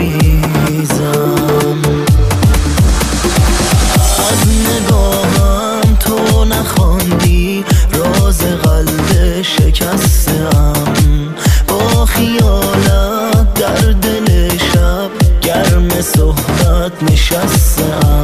عزیزم. از نگاهم تو نخواندی راز قلب شکستم، با خیالت در دل شب گرم صحبت نشستم.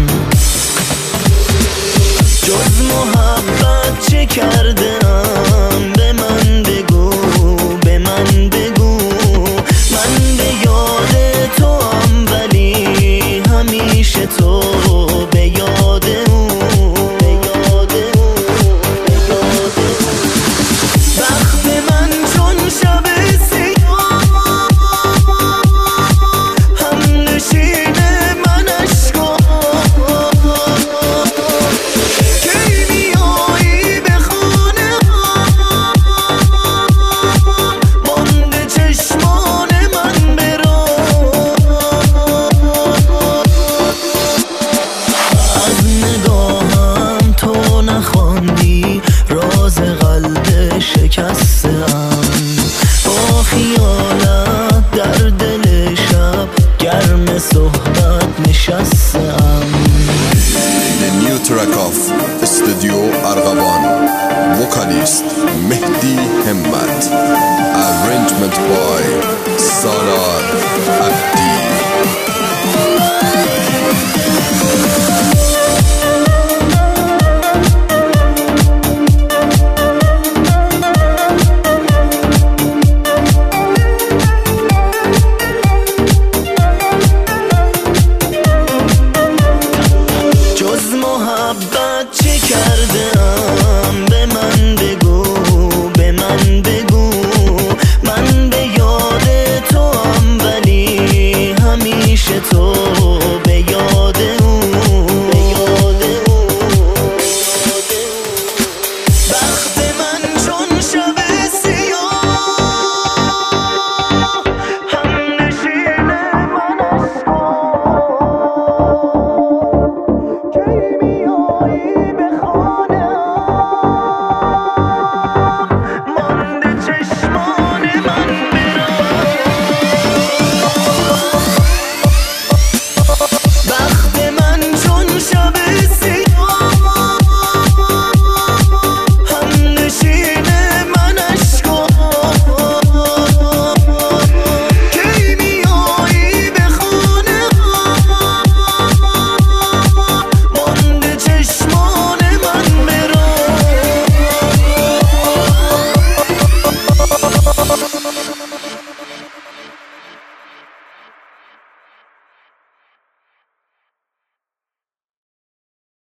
جز محبت چه کردم به من بگو، به من بگو. من به یاد تو هم ولی همیشه تو به یاد او، به یاد او، به یاد او. وقت من چون شب سیاه هم نشین من اشکا، کی میایی به خانه ها مانده چشمان من برا. از نگاهم تو نخواندی راز قلب شکستم، با خیالت در دل شب گرم صحبت نشستم. The new track of Studio Arghaban, vocalist Mehdi Hemmat, arrangement by Salar